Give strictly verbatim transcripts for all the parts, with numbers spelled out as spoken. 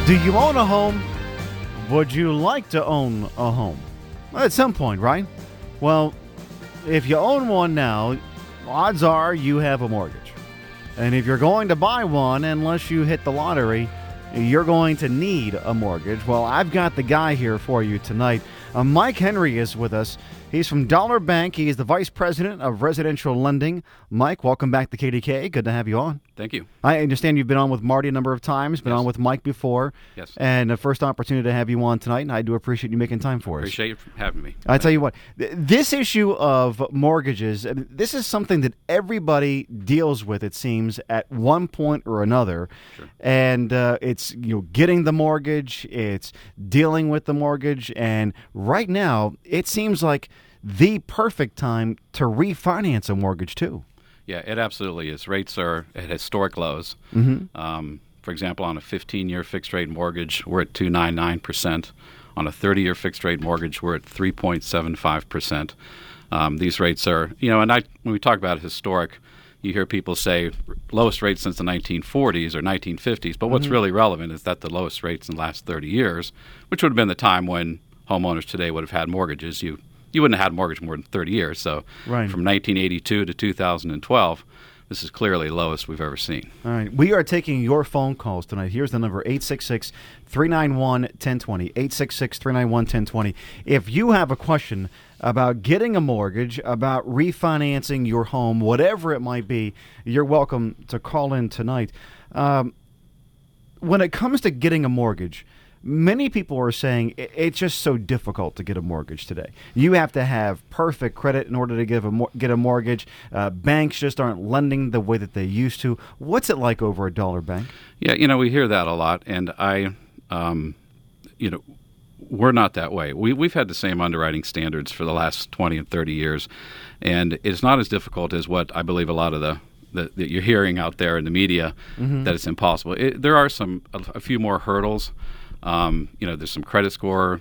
Do you own a home? Would you like to own a home? At some point, right? Well, if you own one now, odds are you have a mortgage. And if you're going to buy one, unless you hit the lottery, you're going to need a mortgage. Well, I've got the guy here for you tonight. Uh, Mike Henry is with us. He's from Dollar Bank. He is the Vice President of Residential Lending. Mike, welcome back to K D K. Good to have you on. Thank you. I understand you've been on with Marty a number of times, been Yes. on with Mike before. Yes. And the first opportunity to have you on tonight, and I do appreciate you making time for us. Appreciate you having me. I tell you what, th- this issue of mortgages, I mean, this is something that everybody deals with, it seems, at one point or another. Sure. And uh, it's you know getting the mortgage, it's dealing with the mortgage, and right now it seems like the perfect time to refinance a mortgage too. Yeah, it absolutely is. Rates are at historic lows. Mm-hmm. Um, for example, on a fifteen-year fixed-rate mortgage, we're at two point nine nine percent. On a thirty-year fixed-rate mortgage, we're at three point seven five percent. Um, these rates are, you know, and I when we talk about historic, you hear people say lowest rates since the nineteen forties or nineteen fifties, but what's Mhm. really relevant is that the lowest rates in the last thirty years, which would have been the time when homeowners today would have had mortgages, you you wouldn't have had a mortgage more than thirty years. So Right. from nineteen eighty-two to two thousand twelve, this is clearly the lowest we've ever seen. All right. We are taking your phone calls tonight. Here's the number, eight six six, three nine one, one zero two zero, eight six six, three nine one, one zero two zero. If you have a question about getting a mortgage, about refinancing your home, whatever it might be, you're welcome to call in tonight. Um, when it comes to getting a mortgage, many people are saying i- it's just so difficult to get a mortgage today. You have to have perfect credit in order to give a mor- get a mortgage. Uh, banks just aren't lending the way that they used to. What's it like over at Dollar Bank? Yeah, you know, we hear that a lot, and I, um, you know, we're not that way. We, we've had the same underwriting standards for the last twenty and thirty years, and it's not as difficult as what I believe a lot of the that that you're hearing out there in the media, Mhm. that it's impossible. It, there are some a, a few more hurdles. Um, you know, there's some credit score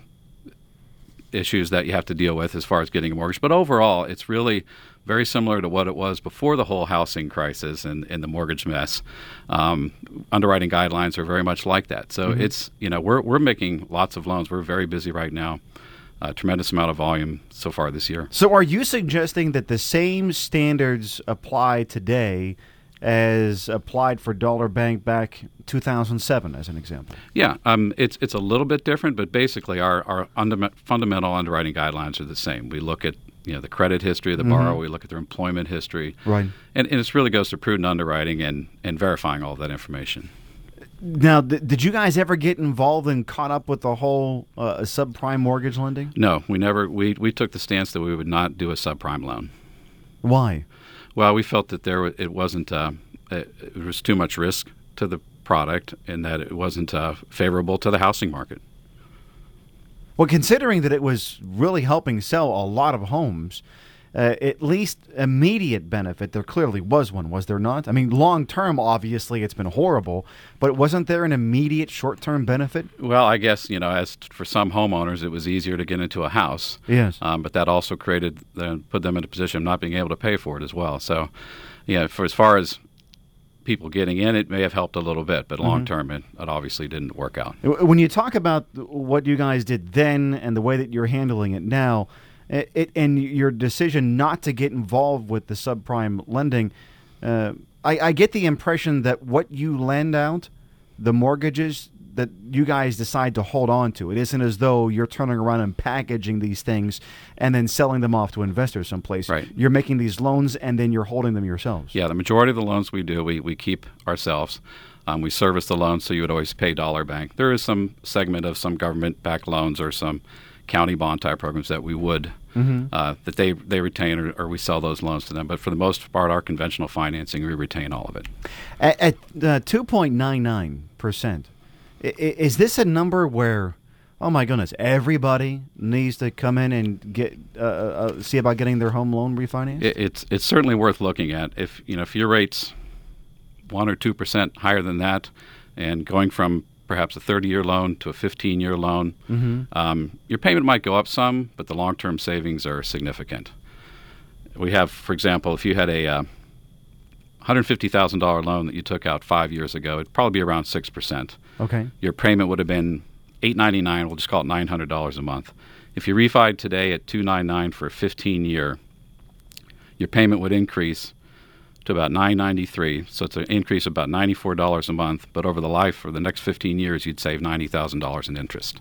issues that you have to deal with as far as getting a mortgage. But overall, it's really very similar to what it was before the whole housing crisis and, and the mortgage mess. Um, underwriting guidelines are very much like that. So Mhm. it's, you know, we're we're making lots of loans. We're very busy right now. A tremendous amount of volume so far this year. So are you suggesting that the same standards apply today as applied for Dollar Bank back two thousand seven, as an example? Yeah, um, it's it's a little bit different, but basically our, our undam- fundamental underwriting guidelines are the same. We look at you know the credit history of the Mhm. borrower, we look at their employment history, Right. and, and it really goes to prudent underwriting and, and verifying all of that information. Now, th- did you guys ever get involved and caught up with the whole uh, subprime mortgage lending? No, we never. We, we took the stance that we would not do a subprime loan. Why? Well, we felt that there wa- it wasn't uh, it, it was too much risk to the product, and that it wasn't uh, favorable to the housing market. Well, considering that it was really helping sell a lot of homes, uh, at least immediate benefit, there clearly was one, was there not? I mean, long term, obviously, it's been horrible, but wasn't there an immediate short term benefit? Well, I guess you know, as t- for some homeowners, it was easier to get into a house. Yes. Um, but that also created uh, put them in a position of not being able to pay for it as well. So, yeah, for as far as people getting in, it may have helped a little bit, but long term, it, it obviously didn't work out. When you talk about what you guys did then and the way that you're handling it now, it, it, and your decision not to get involved with the subprime lending, uh, I, I get the impression that what you lend out, the mortgages that you guys decide to hold on to, it isn't as though you're turning around and packaging these things and then selling them off to investors someplace. Right. You're making these loans and then you're holding them yourselves. Yeah, the majority of the loans we do, we, we keep ourselves. Um, we service the loans, so you would always pay Dollar Bank. There is some segment of some government-backed loans or some county bond type programs that we would Mhm. uh, that they they retain or, or we sell those loans to them. But for the most part, our conventional financing, we retain all of it. At, at uh, two point nine nine percent, I- I- is this a number where, oh my goodness, everybody needs to come in and get uh, uh, see about getting their home loan refinanced? It, it's it's certainly worth looking at. If you know if your rate's one or two percent higher than that, and going from perhaps a thirty-year loan to a fifteen-year loan, Mm-hmm. um, your payment might go up some, but the long-term savings are significant. We have, for example, if you had a uh, hundred fifty thousand dollars loan that you took out five years ago, it'd probably be around six percent. Okay. Your payment would have been eight ninety-nine. We'll just call it nine hundred dollars a month. If you refied today at two ninety-nine for a fifteen year, your payment would increase to about nine ninety-three. So it's an increase of about ninety-four dollars a month. But over the life for the next fifteen years, you'd save ninety thousand dollars in interest.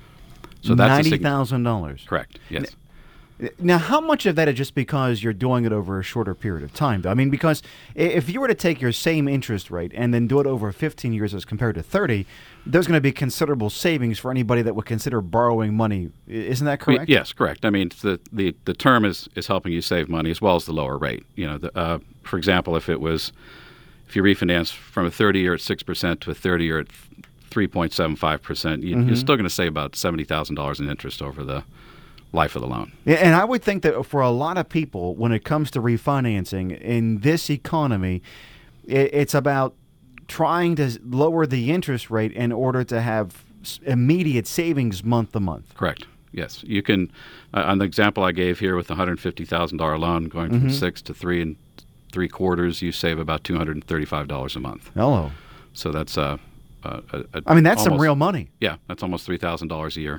So that's ninety thousand dollars. Correct. Yes. Now, how much of that is just because you're doing it over a shorter period of time, though? I mean, because if you were to take your same interest rate and then do it over fifteen years as compared to thirty, there's going to be considerable savings for anybody that would consider borrowing money. Isn't that correct? Yes, correct. I mean, the the, the term is, is helping you save money as well as the lower rate. You know, the, uh, for example, if it was if you refinance from a thirty year at six percent to a thirty year at three point seven five percent, you, mm-hmm. you're still going to save about seventy thousand dollars in interest over the life of the loan. Yeah, and I would think that for a lot of people, when it comes to refinancing in this economy, it, it's about trying to lower the interest rate in order to have immediate savings month to month. Correct. Yes. You can, uh, on the example I gave here with the one hundred fifty thousand dollars loan going from mm-hmm. six to three and three quarters, you save about two hundred thirty-five dollars a month. Hello. So that's uh, a, a, a I mean, that's almost, some real money. Yeah, that's almost three thousand dollars a year.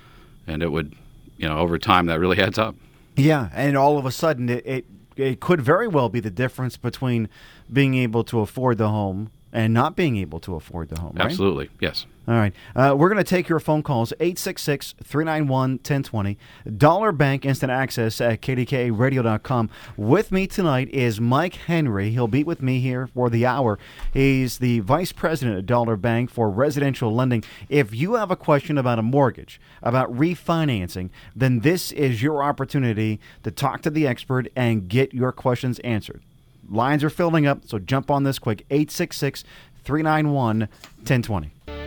And it would, you know, over time, that really adds up. Yeah, and all of a sudden, it, it it could very well be the difference between being able to afford the home and not being able to afford the home, right? Absolutely, yes. All right. Uh, we're going to take your phone calls, eight six six, three nine one, one zero two zero, Dollar Bank Instant Access at K D K A radio dot com. With me tonight is Mike Henry. He'll be with me here for the hour. He's the Vice President at Dollar Bank for residential lending. If you have a question about a mortgage, about refinancing, then this is your opportunity to talk to the expert and get your questions answered. Lines are filling up, so jump on this quick, eight six six, three nine one, one zero two zero.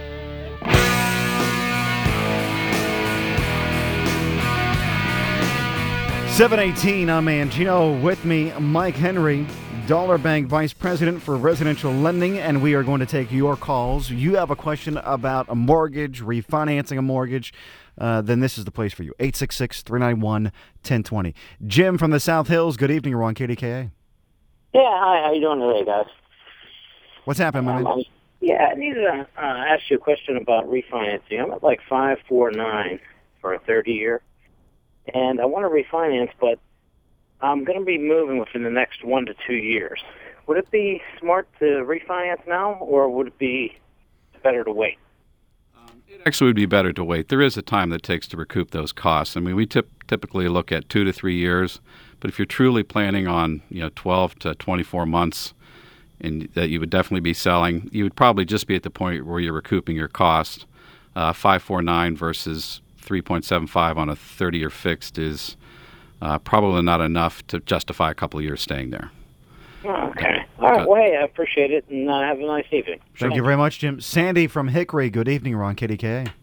seven eighteen, I'm Mangino. With me, Mike Henry, Dollar Bank Vice President for Residential Lending, and we are going to take your calls. You have a question about a mortgage, refinancing a mortgage, uh, then this is the place for you, eight six six, three nine one, one zero two zero. Jim from the South Hills, good evening. You're on K D K A. Yeah, hi. How you doing today, guys? What's happening, man? Um, yeah, I needed to uh, ask you a question about refinancing. I'm at like five four nine for a thirty year, and I want to refinance, but I'm going to be moving within the next one to two years. Would it be smart to refinance now, or would it be better to wait? Um, it actually would be better to wait. There is a time that it takes to recoup those costs. I mean, we tip, typically look at two to three years. But if you're truly planning on, you know, twelve to twenty-four months and that you would definitely be selling, you would probably just be at the point where you're recouping your cost. Uh, five forty-nine versus three point seven five on a thirty-year fixed is uh, probably not enough to justify a couple of years staying there. Oh, okay. All right. Well, hey, I appreciate it, and uh, have a nice evening. Thank you very much, Jim. Sandy from Hickory, good evening. You're on K D K A.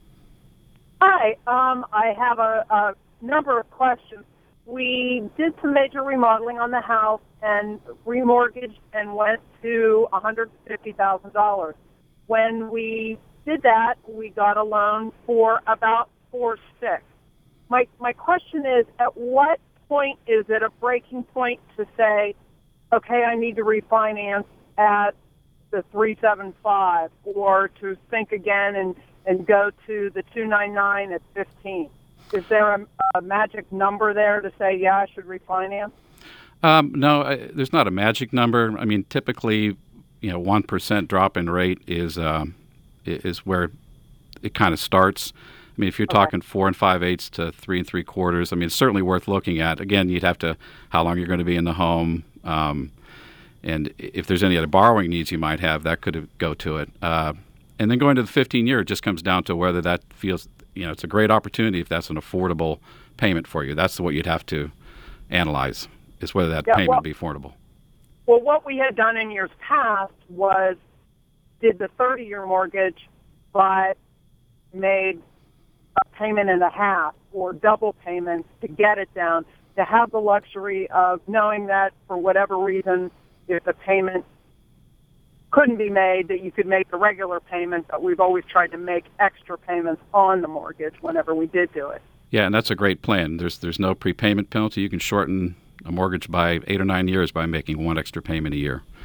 Hi. Um, I have a, a number of questions. We did some major remodeling on the house and remortgaged and went to one hundred fifty thousand dollars. When we did that, we got a loan for about four six. My my question is, at what point is it a breaking point to say, okay, I need to refinance at the three seven five, or to think again and, and go to the two ninety-nine at fifteen? Is there a, a magic number there to say, yeah, I should refinance? Um, no, I, there's not a magic number. I mean, typically, you know, one percent drop in rate is uh, is where it kind of starts. I mean, if you're okay. talking four and five eighths to three and three quarters, I mean, it's certainly worth looking at. Again, you'd have to how long you're going to be in the home, um, and if there's any other borrowing needs you might have, that could go to it. Uh, and then going to the fifteen year, it just comes down to whether that feels. You know, it's a great opportunity if that's an affordable payment for you. That's what you'd have to analyze, is whether that yeah, payment well, would be affordable. Well, what we had done in years past was did the thirty-year mortgage, but made a payment and a half or double payments to get it down, to have the luxury of knowing that for whatever reason, if the payment couldn't be made, that you could make the regular payment, but we've always tried to make extra payments on the mortgage whenever we did do it. Yeah, and that's a great plan. There's there's no prepayment penalty. You can shorten a mortgage by eight or nine years by making one extra payment a year.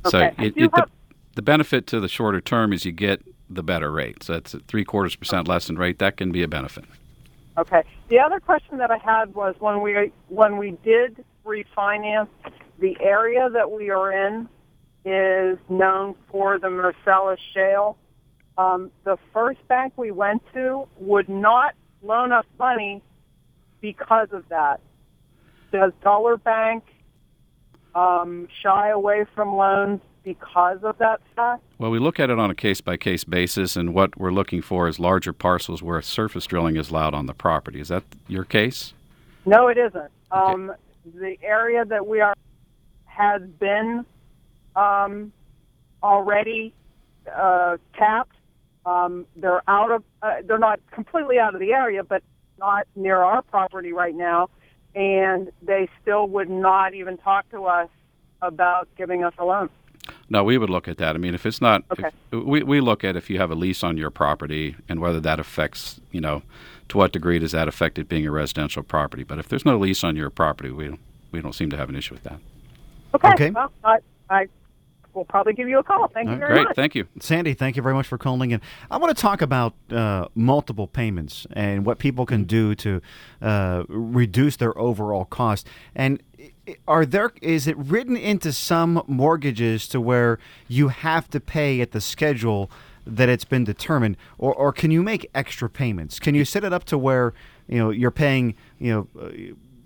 So Okay. it, You it, the, have- the benefit to the shorter term is you get the better rate. So that's three quarters percent less than rate. That can be a benefit. Okay. The other question that I had was when we when we did refinance, the area that we are in is known for the Marcellus Shale. Um, the first bank we went to would not loan us money because of that. Does Dollar Bank um, shy away from loans because of that fact? Well, we look at it on a case-by-case basis, and what we're looking for is larger parcels where surface drilling is allowed on the property. Is that your case? No, it isn't. Um, the area that we are has been um, already uh, tapped. Um, they're out of. Uh, they're not completely out of the area, but not near our property right now. And they still would not even talk to us about giving us a loan. No, we would look at that. I mean, if it's not, Okay. if, we we look at if you have a lease on your property and whether that affects, you know, to what degree does that affect it being a residential property. But if there's no lease on your property, we don't, we don't seem to have an issue with that. Okay. Okay. Well, I, I will probably give you a call. Thank you All right, very Great, much. thank you. Sandy, thank you very much for calling in. I want to talk about uh, multiple payments and what people can do to uh, reduce their overall cost. And i- are there is it written into some mortgages to where you have to pay at the schedule that it's been determined, or or can you make extra payments? Can you set it up to where you know you're paying you know. Uh,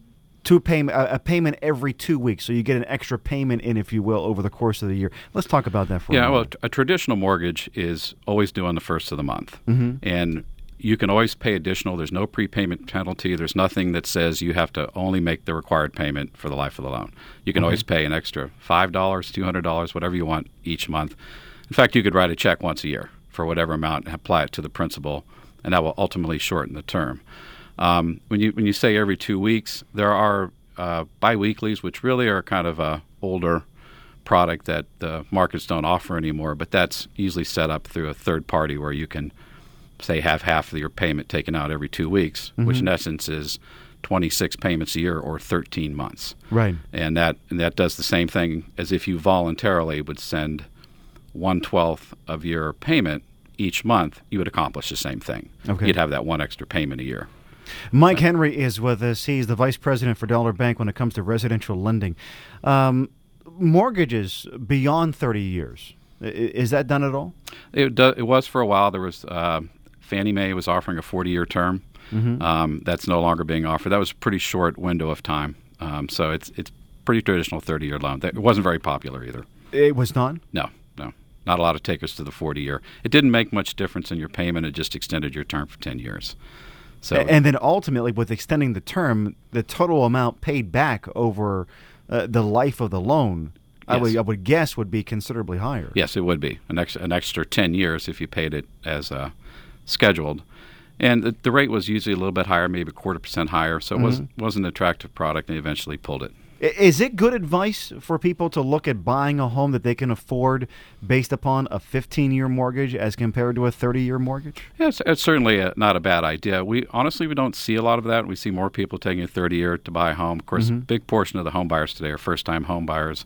Two payment, a payment every two weeks, so you get an extra payment in, if you will, over the course of the year. Let's talk about that for a Yeah, well, moment. a traditional mortgage is always due on the first of the month. Mm-hmm. And you can always pay additional. There's no prepayment penalty. There's nothing that says you have to only make the required payment for the life of the loan. You can Okay. always pay an extra five dollars, two hundred dollars, whatever you want each month. In fact, you could write a check once a year for whatever amount and apply it to the principal, and that will ultimately shorten the term. Um, when you when you say every two weeks, there are uh, biweeklies, which really are kind of a older product that the markets don't offer anymore, but that's easily set up through a third party where you can, say, have half of your payment taken out every two weeks, Mm-hmm. which in essence is twenty-six payments a year or thirteen months. Right. And that and that does the same thing as if you voluntarily would send one-twelfth of your payment each month, you would accomplish the same thing. Okay. You'd have that one extra payment a year. Mike Henry is with us. He's the vice president for Dollar Bank when it comes to residential lending. Um, mortgages beyond thirty years, I- is that done at all? It, do, it was for a while. There was uh, Fannie Mae was offering a forty-year term. Mm-hmm. Um, that's no longer being offered. That was a pretty short window of time. Um, so it's it's pretty traditional thirty-year loan. That- It wasn't very popular either. It was not? No, no. Not a lot of takers to the forty-year. It didn't make much difference in your payment. It just extended your term for ten years. So A- And then ultimately, with extending the term, the total amount paid back over uh, the life of the loan, I Yes. would I would guess, would be considerably higher. yes, it would be an extra, an extra ten years if you paid it as uh, scheduled. And the, the rate was usually a little bit higher, maybe a quarter percent higher. So it was, wasn't an attractive product, and they eventually pulled it. I- Is it good advice for people to look at buying a home that they can afford based upon a fifteen-year mortgage as compared to a thirty-year mortgage? Yeah, it's, it's certainly a, not a bad idea. We honestly we don't see a lot of that. We see more people taking a thirty-year to buy a home. Of course, a big portion of the home buyers today are first-time home buyers.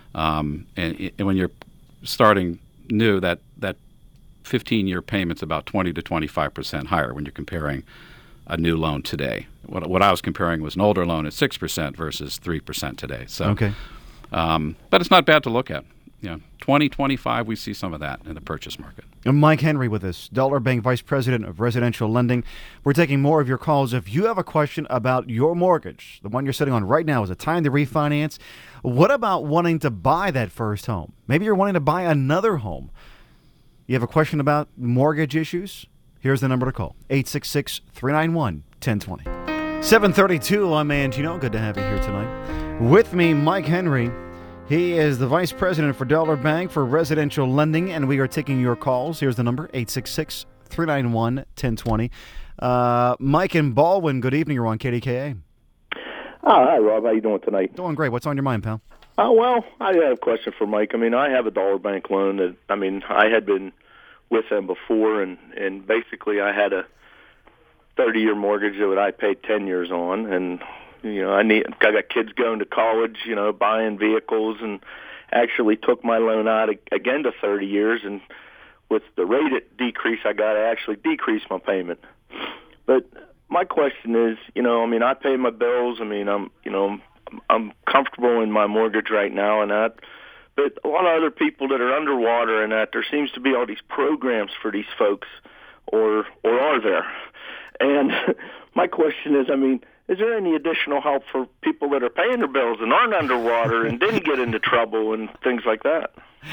Um, and, and when you're starting new, that that fifteen-year payment's about twenty to twenty-five percent higher when you're comparing a new loan today. What, what I was comparing was an older loan at six percent versus three percent today. So, Okay. um, but it's not bad to look at. You know, twenty, twenty-five, we see some of that in the purchase market. And Mike Henry with us, Dollar Bank Vice President of Residential Lending. We're taking more of your calls. If you have a question about your mortgage, the one you're sitting on right now, is it time to refinance? What about wanting to buy that first home? Maybe you're wanting to buy another home. You have a question about mortgage issues? Here's the number to call, eight six six, three nine one, one zero two zero. seven thirty-two, I'm Angino. Good to have you here tonight. With me, Mike Henry. He is the Vice President for Dollar Bank for Residential Lending, and we are taking your calls. Here's the number, eight six six, three nine one, one zero two zero. Uh, Mike in Baldwin, good evening. You're on K D K A. Oh, hi, Rob. How you doing tonight? Doing great. What's on your mind, pal? Oh, well, I had a question for Mike. I mean, I have a Dollar Bank loan that, I mean, I had been with them before, and, and basically I had a thirty-year mortgage that I paid ten years on, and, you know, I need, I got kids going to college, you know, buying vehicles, and actually took my loan out again to thirty years, and with the rate decrease I got, I actually decreased my payment. But my question is, you know, I mean, I pay my bills. I mean, I'm, you know, I'm comfortable in my mortgage right now and that. But a lot of other people that are underwater and that, there seems to be all these programs for these folks, or or are there? And my question is, I mean, is there any additional help for people that are paying their bills and aren't underwater and didn't get into trouble and things like that?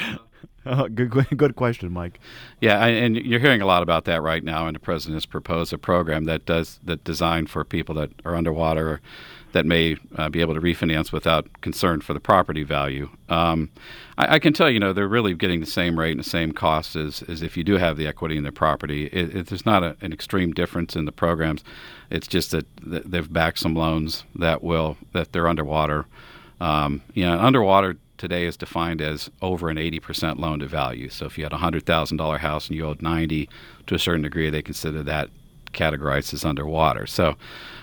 Uh, good, good question, Mike. Yeah, I, and you're hearing a lot about that right now. And the president has proposed a program that does that designed for people that are underwater, or that may uh, be able to refinance without concern for the property value. Um, I, I can tell you, you know, they're really getting the same rate and the same cost as, as if you do have the equity in the property. It, it, there's not a, an extreme difference in the programs. It's just that th- they've backed some loans that will that they're underwater. Um, you know, underwater today is defined as over an eighty percent loan to value. So if you had a one hundred thousand dollars house and you owed ninety, to a certain degree, they consider that categorized as underwater. So,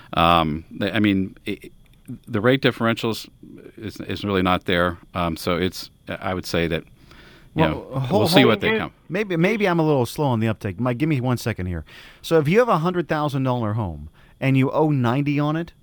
um, I mean, it, the rate differentials is, is really not there. Um, so it's, I would say that, you well, know, hold, we'll see hold, what they come. Maybe maybe I'm a little slow on the uptake. Mike, give me one second here. So if you have a one hundred thousand dollars home and you owe ninety on it,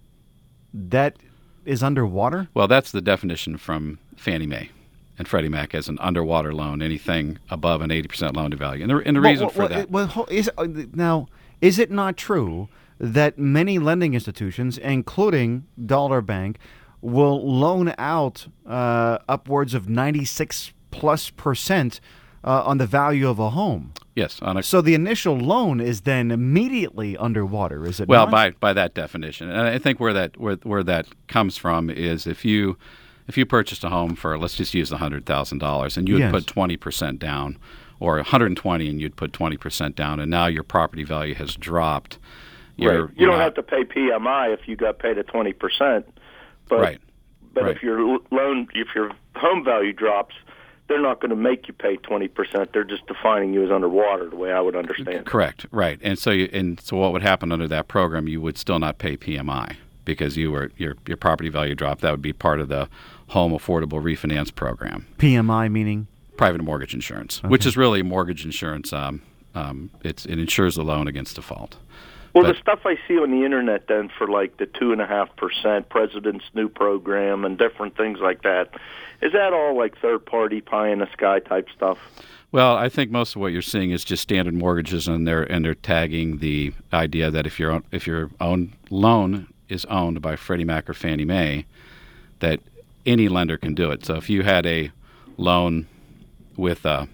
that is underwater? Well, that's the definition from Fannie Mae and Freddie Mac as an underwater loan, anything above an eighty percent loan to value. And the, and the well, reason well, for well, that. Well, is, uh, now, is it not true that many lending institutions, including Dollar Bank, will loan out uh, upwards of ninety-six plus percent uh, on the value of a home? Yes. On a, so the initial loan is then immediately underwater, is it well, not? by by that definition. And I think where that where, where that comes from is if you if you purchased a home for, let's just use one hundred thousand dollars, and you would Yes. put twenty percent down, or one hundred twenty and you'd put twenty percent down, and now your property value has dropped. You're, Right. You you're don't not, have to pay P M I if you got paid at twenty percent. But, Right. But Right. if your loan, if your home value drops, they're not going to make you pay twenty percent. They're just defining you as underwater, the way I would understand. Correct, right. And so you, and so what would happen under that program, you would still not pay P M I because you were your your property value dropped. That would be part of the Home Affordable Refinance Program. P M I meaning? Private mortgage insurance, Okay. which is really mortgage insurance. Um, um, it's it insures the loan against default. Well, But- the stuff I see on the internet then for like the two and a half percent President's new program and different things like that, is that all like third party pie in the sky type stuff? Well, I think most of what you're seeing is just standard mortgages, and they're and they're tagging the idea that if your if your own loan is owned by Freddie Mac or Fannie Mae, that any lender can do it. So if you had a loan with a,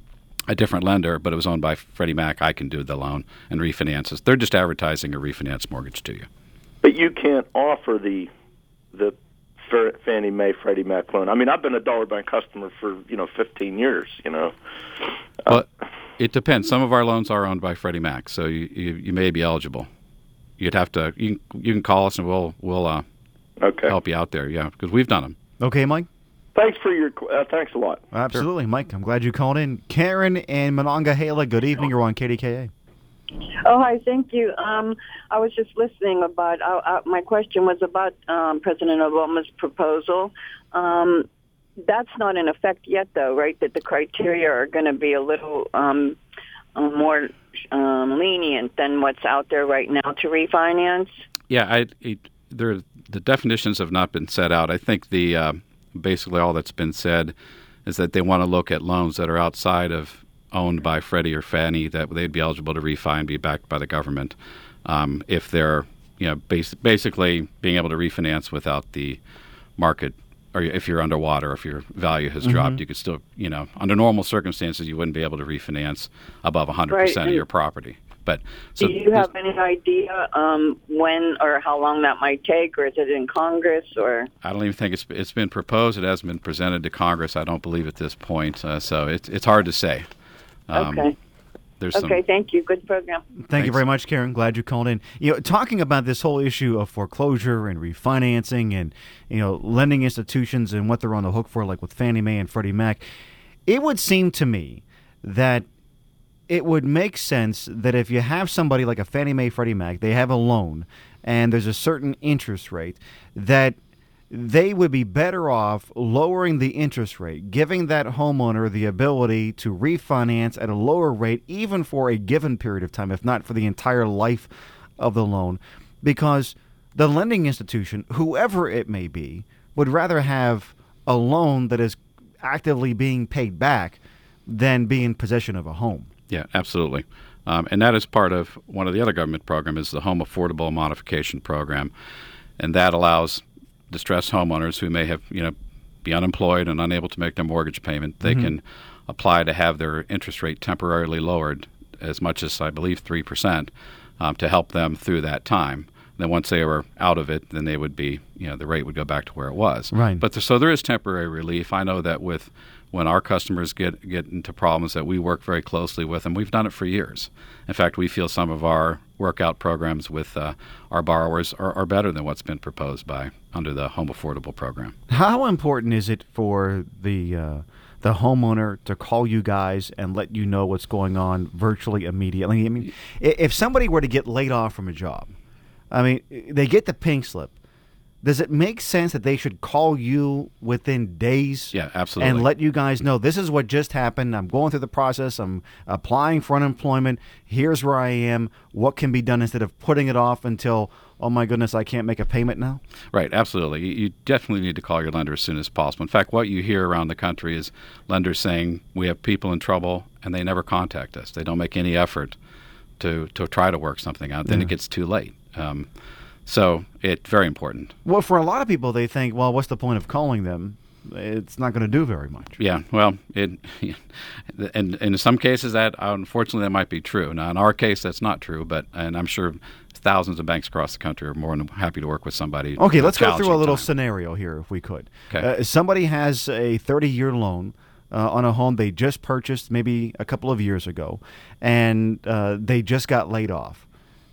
a different lender, but it was owned by Freddie Mac, I can do the loan and refinance it. They're just advertising a refinance mortgage to you. But you can't offer the the Fannie Mae, Freddie Mac loan. I mean, I've been a Dollar Bank customer for, you know, fifteen years, you know. Well, it depends. Some of our loans are owned by Freddie Mac, so you, you, you may be eligible. You'd have to, you can, you can call us and we'll, we'll uh, Okay. help you out there, yeah, because we've done them. Okay, Mike? Thanks for your, uh, thanks a lot. Absolutely, Mike. I'm glad you called in. Karen in Monongahela, good evening. You're on K D K A. Oh, hi, thank you. Um, I was just listening about, uh, uh, my question was about um, President Obama's proposal. Um, that's not in effect yet, though, right, that the criteria are going to be a little um, uh, more um, lenient than what's out there right now to refinance? Yeah, I, it, there, the definitions have not been set out. I think the uh, basically all that's been said is that they want to look at loans that are outside of owned by Freddie or Fannie, that they'd be eligible to refi and be backed by the government. Um, if they're, you know, bas- basically being able to refinance without the market, or if you're underwater, if your value has Mm-hmm. dropped, you could still, you know, under normal circumstances, you wouldn't be able to refinance above one hundred percent Right, of and your property. But so Do you have any idea um, when or how long that might take, or is it in Congress? Or I don't even think it's it's been proposed. It hasn't been presented to Congress, I don't believe, at this point. Uh, so it's it's hard to say. Um, okay, There's okay, some, thank you. Good program. Thank you Thanks. very much, Karen. Glad you called in. You know, talking about this whole issue of foreclosure and refinancing and, you know, lending institutions and what they're on the hook for, like with Fannie Mae and Freddie Mac, it would seem to me that it would make sense that if you have somebody like a Fannie Mae, Freddie Mac, they have a loan, and there's a certain interest rate, that they would be better off lowering the interest rate, giving that homeowner the ability to refinance at a lower rate, even for a given period of time, if not for the entire life of the loan, because the lending institution, whoever it may be, would rather have a loan that is actively being paid back than be in possession of a home. Yeah, absolutely. Um, and that is part of one of the other government programs is the Home Affordable Modification Program. And that allows distressed homeowners who may have, you know, be unemployed and unable to make their mortgage payment, they mm-hmm. can apply to have their interest rate temporarily lowered as much as, I believe, three percent um, to help them through that time. Then once they were out of it, then they would be, you know, the rate would go back to where it was. Right. But the, so there is temporary relief. I know that with when our customers get, get into problems that we work very closely with, and we've done it for years. In fact, we feel some of our workout programs with uh, our borrowers are, are better than what's been proposed by under the Home Affordable Program. How important is it for the uh, the homeowner to call you guys and let you know what's going on virtually immediately? I mean, if somebody were to get laid off from a job, I mean, they get the pink slip. Does it make sense that they should call you within days? Yeah, absolutely. And let you guys know, this is what just happened. I'm going through the process. I'm applying for unemployment. Here's where I am. What can be done instead of putting it off until, oh, my goodness, I can't make a payment now? Right, absolutely. You, you definitely need to call your lender as soon as possible. In fact, what you hear around the country is lenders saying, we have people in trouble, and they never contact us. They don't make any effort to, to try to work something out. Then Yeah. it gets too late. Um, So it's very important. Well, for a lot of people, they think, well, what's the point of calling them? It's not going to do very much. Yeah, well, it, and, and in some cases that, unfortunately, that might be true. Now, in our case, that's not true, but and I'm sure thousands of banks across the country are more than happy to work with somebody. Okay, let's go through a little time. scenario here, if we could. Okay. Uh, somebody has a thirty-year loan uh, on a home they just purchased maybe a couple of years ago, and uh, they just got laid off.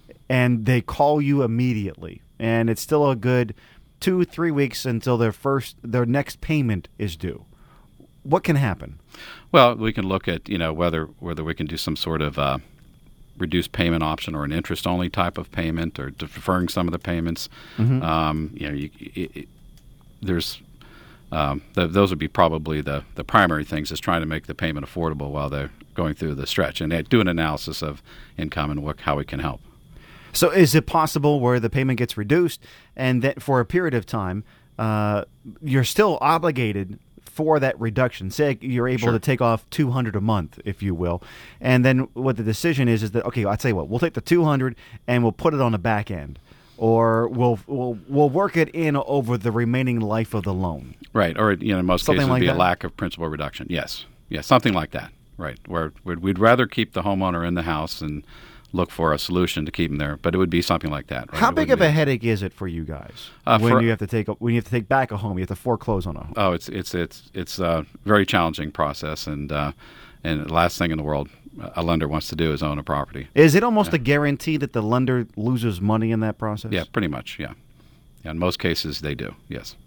And they call you immediately, and it's still a good two, three weeks until their first, their next payment is due. What can happen? Well, we can look at you know whether whether we can do some sort of uh, reduced payment option or an interest-only type of payment, or deferring some of the payments. Mm-hmm. Um, you know, you, it, it, there's um, th- those would be probably the the primary things, is trying to make the payment affordable while they're going through the stretch, and do an analysis of income and what, how we can help. So is it possible where the payment gets reduced and that for a period of time, uh, you're still obligated for that reduction? Say you're able Sure. to take off two hundred dollars a month, if you will. And then what the decision is, is that, okay, I'll tell you what, we'll take the two hundred dollars and we'll put it on the back end. Or we'll, we'll, we'll work it in over the remaining life of the loan. Right, or you know, in most Something cases, like it'd be that? a lack of principal reduction. Yes, yes, something like that. Right, where we'd, we'd rather keep the homeowner in the house and look for a solution to keep them there, but it would be something like that. Right? How It big wouldn't of a be- headache is it for you guys Uh, when for- you have to take a, when you have to take back a home, you have to foreclose on a home? Oh, it's it's it's it's a very challenging process, and uh, and the last thing in the world a lender wants to do is own a property. Is it almost a guarantee that the lender loses money in that process? Yeah, pretty much. Yeah, yeah. In most cases, they do. Yes.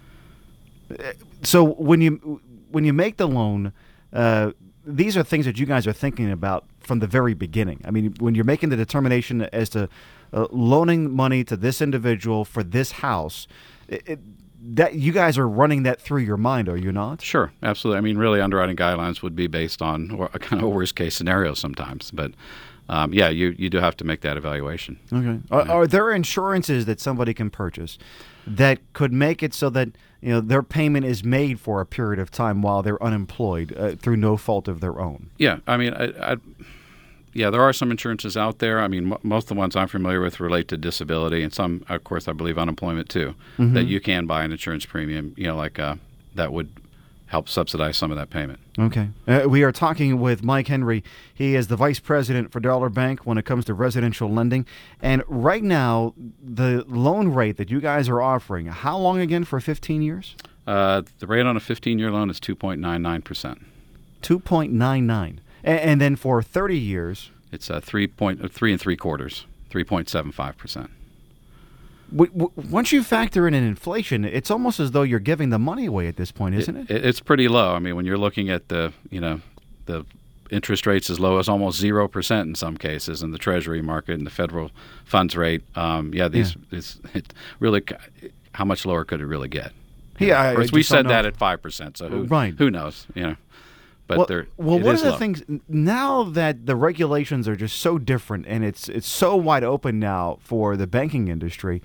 So when you when you make the loan, uh, these are things that you guys are thinking about from the very beginning. I mean, when you're making the determination as to uh, loaning money to this individual for this house, it, it, that you guys are running that through your mind, are you not? Sure, absolutely. I mean, really, underwriting guidelines would be based on or- a kind of worst case scenario sometimes, but um, yeah, you you do have to make that evaluation. Okay. Are, are there insurances that somebody can purchase that could make it so that you know their payment is made for a period of time while they're unemployed uh, through no fault of their own? Yeah, I mean, I, I, yeah, there are some insurances out there. I mean, m- most of the ones I'm familiar with relate to disability, and some, of course, I believe unemployment too. Mm-hmm. That you can buy an insurance premium, you know, like uh, that would help subsidize some of that payment. Okay. Uh, we are talking with Mike Henry. He is the vice president for Dollar Bank when it comes to residential lending. And right now, the loan rate that you guys are offering, how long again, for fifteen years? Uh, the rate on a fifteen-year loan is two point nine nine percent. two point nine nine. And, and then for thirty years, It's uh, three point uh, three and three quarters, three point seven five percent. w- w- once you factor in an inflation, it's almost as though you're giving the money away at this point, isn't it? it? It's pretty low. I mean, when you're looking at the, you know, the interest rates as low as almost zero percent in some cases in the Treasury market and the federal funds rate. Um, yeah, these Yeah. It's, it really. how much lower could it really get? Yeah, I- Of course, I we just don't said know. that at five percent. So who Right. who knows? You know, but well, there. well it one is of the low. things now that the regulations are just so different and it's it's so wide open now for the banking industry,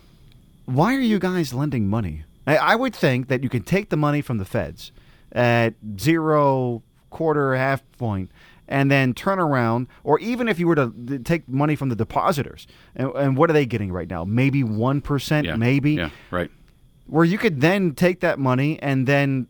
why are you guys lending money? I, I would think that you can take the money from the feds at zero, quarter, half point, and then turn around, or even if you were to th- take money from the depositors, and, and what are they getting right now? Maybe one percent, Yeah. maybe, Yeah. Right. where you could then take that money and then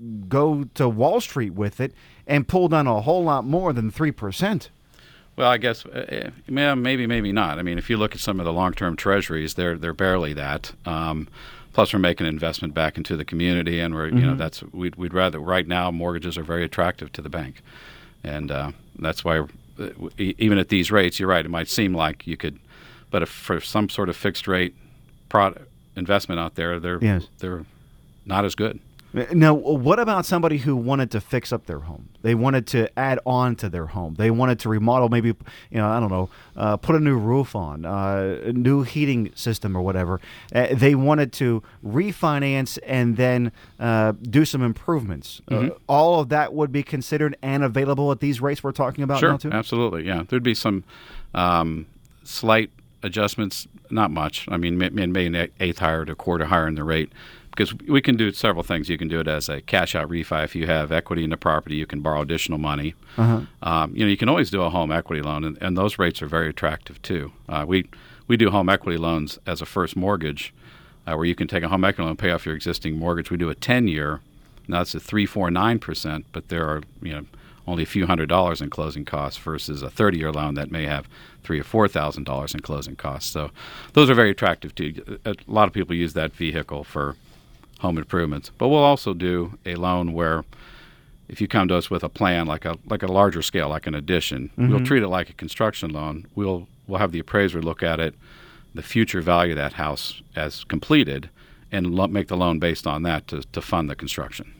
go to Wall Street with it and pull down a whole lot more than three percent. Well, I guess uh, yeah, maybe, maybe not. I mean, if you look at some of the long-term treasuries, they're they're barely that. Um, plus, we're making an investment back into the community, and we're you know that's we'd we'd rather right now mortgages are very attractive to the bank, and uh, that's why uh, e- even at these rates, you're right. It might seem like you could, but if for some sort of fixed rate product investment out there, they're Yes. they're not as good. Now, what about somebody who wanted to fix up their home? They wanted to add on to their home. They wanted to remodel, maybe, you know, I don't know, uh, put a new roof on, uh, a new heating system or whatever. Uh, they wanted to refinance and then uh, do some improvements. Uh, all of that would be considered and available at these rates we're talking about Sure, now, too? absolutely, yeah. There'd be some um, slight adjustments, not much. I mean, may- may- maybe an eighth higher to a quarter higher in the rate, because we can do several things. You can do it as a cash-out refi. If you have equity in the property, you can borrow additional money. Uh-huh. Um, you know, you can always do a home equity loan, and, and those rates are very attractive too. Uh, we we do home equity loans as a first mortgage, uh, where you can take a home equity loan and pay off your existing mortgage. We do a ten-year. Now it's at three, four, nine percent, but there are you know only a few hundred dollars in closing costs versus a thirty-year loan that may have three or four thousand dollars in closing costs. So those are very attractive too. A lot of people use that vehicle for home improvements, but we'll also do a loan where if you come to us with a plan like a like a larger scale, like an addition, we'll treat it like a construction loan. We'll we'll have the appraiser look at it, the future value of that house as completed, and lo- make the loan based on that to, to fund the construction.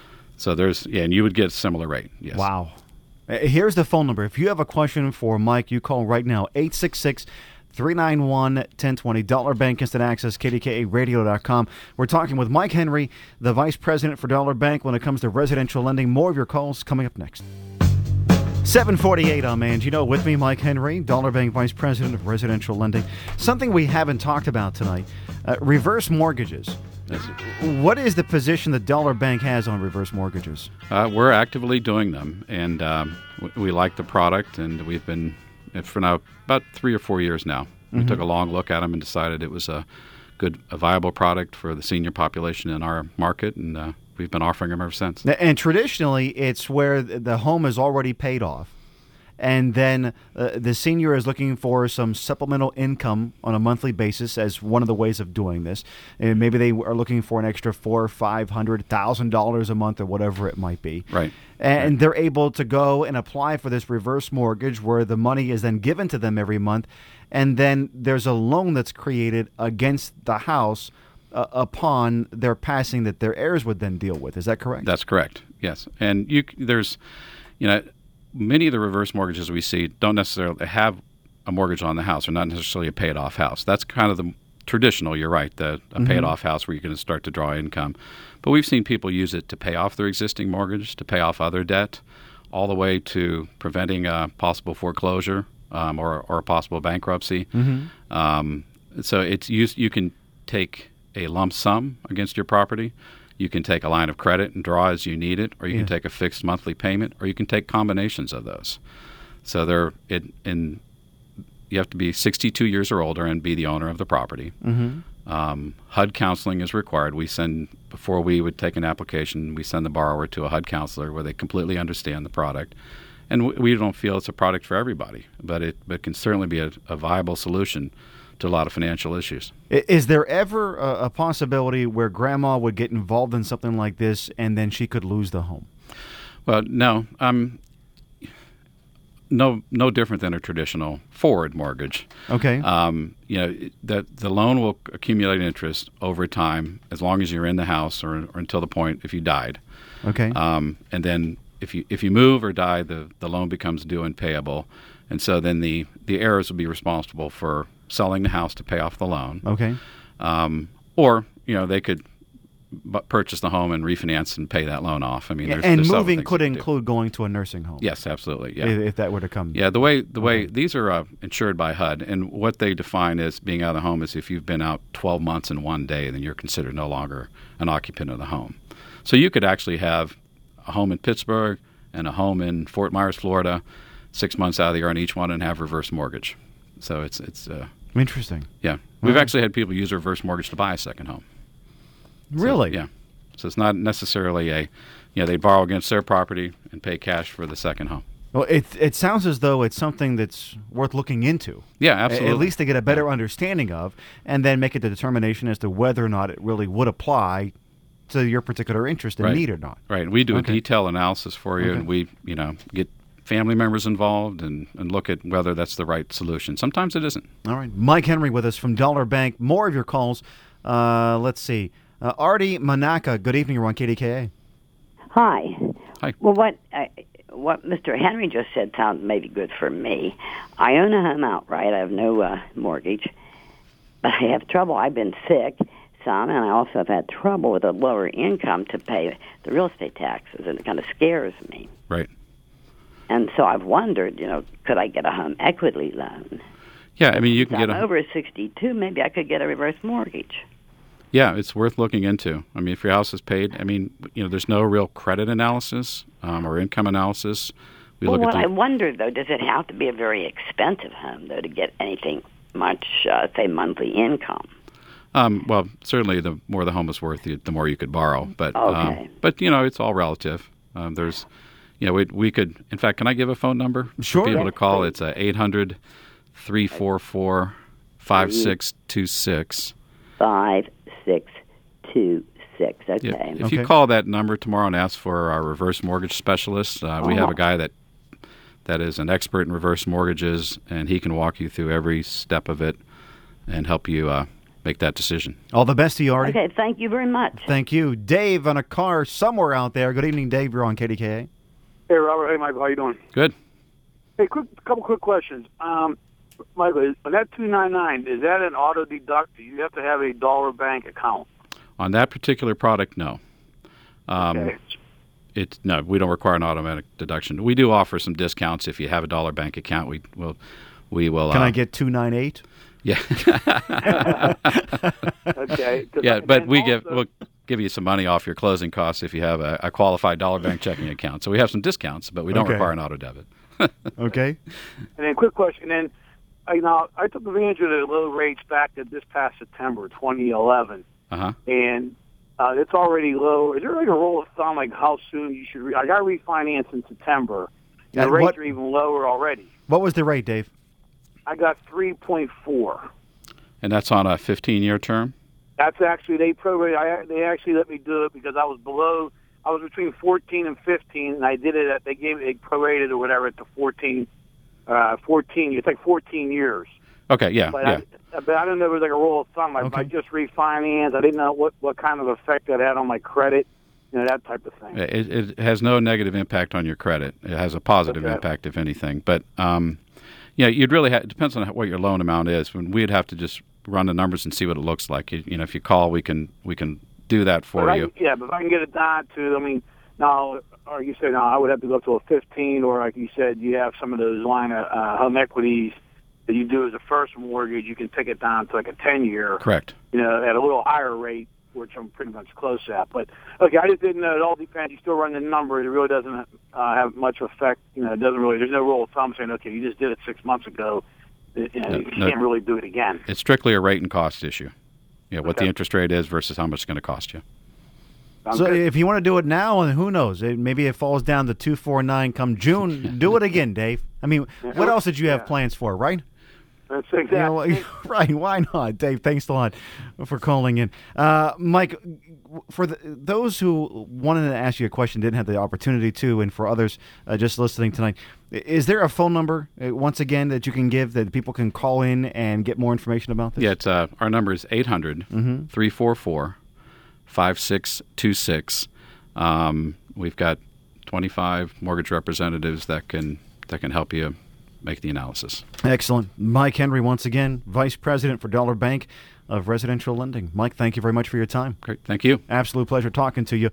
So there's yeah, and you would get a similar rate. Yes. Wow. Uh, Here's the phone number. If you have a question for Mike, you call right now, eight six six, three nine one, one zero two zero. Dollar Bank Instant Access, K D K A radio dot com. We're talking with Mike Henry, the Vice President for Dollar Bank when it comes to residential lending. More of your calls coming up next. seven forty-eight, I'm Mangino. With me, Mike Henry, Dollar Bank Vice President of Residential Lending. Something we haven't talked about tonight, uh, reverse mortgages. What is the position that Dollar Bank has on reverse mortgages? Uh, we're actively doing them, and um, we, we like the product, and we've been for now about three or four years now. We Mm-hmm. took a long look at them and decided it was a good, a viable product for the senior population in our market, and uh, we've been offering them ever since. And traditionally, it's where the home is already paid off, and then uh, the senior is looking for some supplemental income on a monthly basis as one of the ways of doing this. And maybe they are looking for an extra four or five hundred thousand dollars a month, or whatever it might be. Right. And they're able to go and apply for this reverse mortgage, where the money is then given to them every month, and then there's a loan that's created against the house uh, upon their passing that their heirs would then deal with. Is that correct? That's correct. Yes, and you c- there's, you know, many of the reverse mortgages we see don't necessarily have a mortgage on the house, or not necessarily a paid-off house. That's kind of the traditional. You're right, the a Mm-hmm. paid-off house where you're going to start to draw income. But we've seen people use it to pay off their existing mortgage, to pay off other debt, all the way to preventing a possible foreclosure um, or or a possible bankruptcy. Mm-hmm. Um, so it's used. You can take a lump sum against your property. You can take a line of credit and draw as you need it, or you Yeah. can take a fixed monthly payment, or you can take combinations of those. So they're it, in you have to be sixty-two years or older and be the owner of the property. Mm-hmm. Um, H U D counseling is required. We send before we would take an application, we send the borrower to a H U D counselor where they completely understand the product. And w- we don't feel it's a product for everybody, but it but it can certainly be a, a viable solution to a lot of financial issues. I- Is there ever a, a possibility where grandma would get involved in something like this and then she could lose the home? Well, no, um, no, no different than a traditional forward mortgage. Okay. Um, you know, the the loan will accumulate interest over time as long as you're in the house, or, or until the point if you died. okay. Um, and then if you if you move or die, the, the loan becomes due and payable, and so then the, the heirs will be responsible for selling the house to pay off the loan. okay. Um, or you know they could b- purchase the home and refinance and pay that loan off. I mean, there's, and there's several moving things could you can do. include going to a nursing home. Yes, absolutely. Yeah, if, if that were to come. yeah. The way the way Okay. these are uh, insured by H U D, and what they define as being out of the home is if you've been out twelve months in one day, then you're considered no longer an occupant of the home. So you could actually have a home in Pittsburgh and a home in Fort Myers, Florida, six months out of the year on each one, and have reverse mortgage. So it's it's uh, Interesting. yeah. We've Wow. actually had people use reverse mortgage to buy a second home. So, Really? yeah. So it's not necessarily a, you know, they borrow against their property and pay cash for the second home. Well, it it sounds as though it's something that's worth looking into. Yeah, A- absolutely. At least to get a better understanding of, and then make a determination as to whether or not it really would apply to your particular interest and Right. need or not. Right. We do Okay. a detailed analysis for you, Okay. and we, you know, get family members involved and, and look at whether that's the right solution. Sometimes it isn't. All right. Mike Henry with us from Dollar Bank. More of your calls. Uh, let's see. Uh, Artie Manaka, good evening. You're on K D K A. Hi. Hi. Well, what uh, what Mister Henry just said sounds maybe good for me. I own a home outright. I have no uh, mortgage, but I have trouble. I've been sick some, and I also have had trouble with a lower income to pay the real estate taxes, and it kind of scares me. Right. And so I've wondered, you know, could I get a home equity loan? Yeah, I mean, you can If get I'm a. over sixty-two, maybe I could get a reverse mortgage. Yeah, it's worth looking into. I mean, if your house is paid, I mean, you know, there's no real credit analysis um, or income analysis. We Well, look what at I the, wonder, though, does it have to be a very expensive home, though, to get anything much, uh, say, monthly income? um, well, certainly the more the home is worth, the, the more you could borrow. But Okay. um, but you know, it's all relative. Um, there's, you know, we we could. In fact, can I give a phone number Sure. for people Yes, to call? please. It's uh, eight hundred, three four four, five six two six. Five, six, two, six. Okay. Yeah. If Okay. you call that number tomorrow and ask for our reverse mortgage specialist, uh, we have Oh. a guy that that is an expert in reverse mortgages, and he can walk you through every step of it and help you uh, make that decision. All the best to you, Artie. Okay, thank you very much. Thank you. Dave on a car somewhere out there. Good evening, Dave. You're on K D K A. Hey, Robert. Hey, Michael. How you doing? Good. Hey, quick, couple quick questions. Um, Michael, on that two ninety-nine, is that an auto deduct? Do you have to have a dollar bank account? On that particular product, no. Um, Okay. It no, we don't require an automatic deduction. We do offer some discounts if you have a dollar bank account. We will, we will. Can uh, I get two nine eight? Yeah, Okay. 'Cause yeah, I- but and we give also- we'll give you some money off your closing costs if you have a, a qualified dollar bank checking account. So we have some discounts, but we don't Okay. require an auto debit. Okay. And then quick question. Then, I, now, I took advantage of the low rates back at this past September, twenty eleven, Uh huh. and uh, it's already low. Is there like a rule of thumb, like how soon you should? Re- I got refinanced in September. The At rates what- are even lower already. What was the rate, Dave? I got three point four. And that's on a fifteen-year term. That's actually they prorated. I, they actually let me do it because I was below. I was between fourteen and fifteen, and I did it at. They gave it they prorated or whatever at the fourteen. Uh, fourteen. It's like fourteen years. Okay. Yeah. But yeah. I, but I don't know if it was like a rule of thumb. I, Okay. I just refinanced. I didn't know what what kind of effect that had on my credit. You know, that type of thing. It, it has no negative impact on your credit. It has a positive Okay. impact, if anything. But um, yeah, you'd really ha- it depends on what your loan amount is. When we'd have to just run the numbers and see what it looks like. You, you know, if you call, we can we can do that for But I- you. yeah, but if I can get it down to, I mean, now, or you said, no, I would have to go up to a fifteen, or like you said, you have some of those line of uh, home equities that you do as a first mortgage, you can take it down to like a ten-year, Correct. you know, at a little higher rate, which I'm pretty much close at. But, okay, I just didn't know. It all depends. You still run the numbers. It really doesn't uh, have much effect. You know, it doesn't really, there's no rule of thumb saying, okay, you just did it six months ago. You know, No, you no. can't really do it again. It's strictly a rate and cost issue. Yeah, what the Okay. interest rate is versus how much it's going to cost you. Sounds So good. if you want to do it now, and who knows, it, maybe it falls down to two four nine come June. Do it again, Dave. I mean, what else did you have Yeah. plans for, right? That's You exactly. know, right? Why not, Dave? Thanks a lot for calling in, uh, Mike. For the, those who wanted to ask you a question, didn't have the opportunity to, and for others uh, just listening tonight, is there a phone number uh, once again that you can give that people can call in and get more information about this? Yeah, it's, uh, our number is eight hundred, three four four, five six two six. Um, we've got twenty-five mortgage representatives that can that can help you make the analysis. Excellent. Mike Henry, once again, Vice President for Dollar Bank. of residential lending. Mike, thank you very much for your time. Great. Thank you. Absolute pleasure talking to you.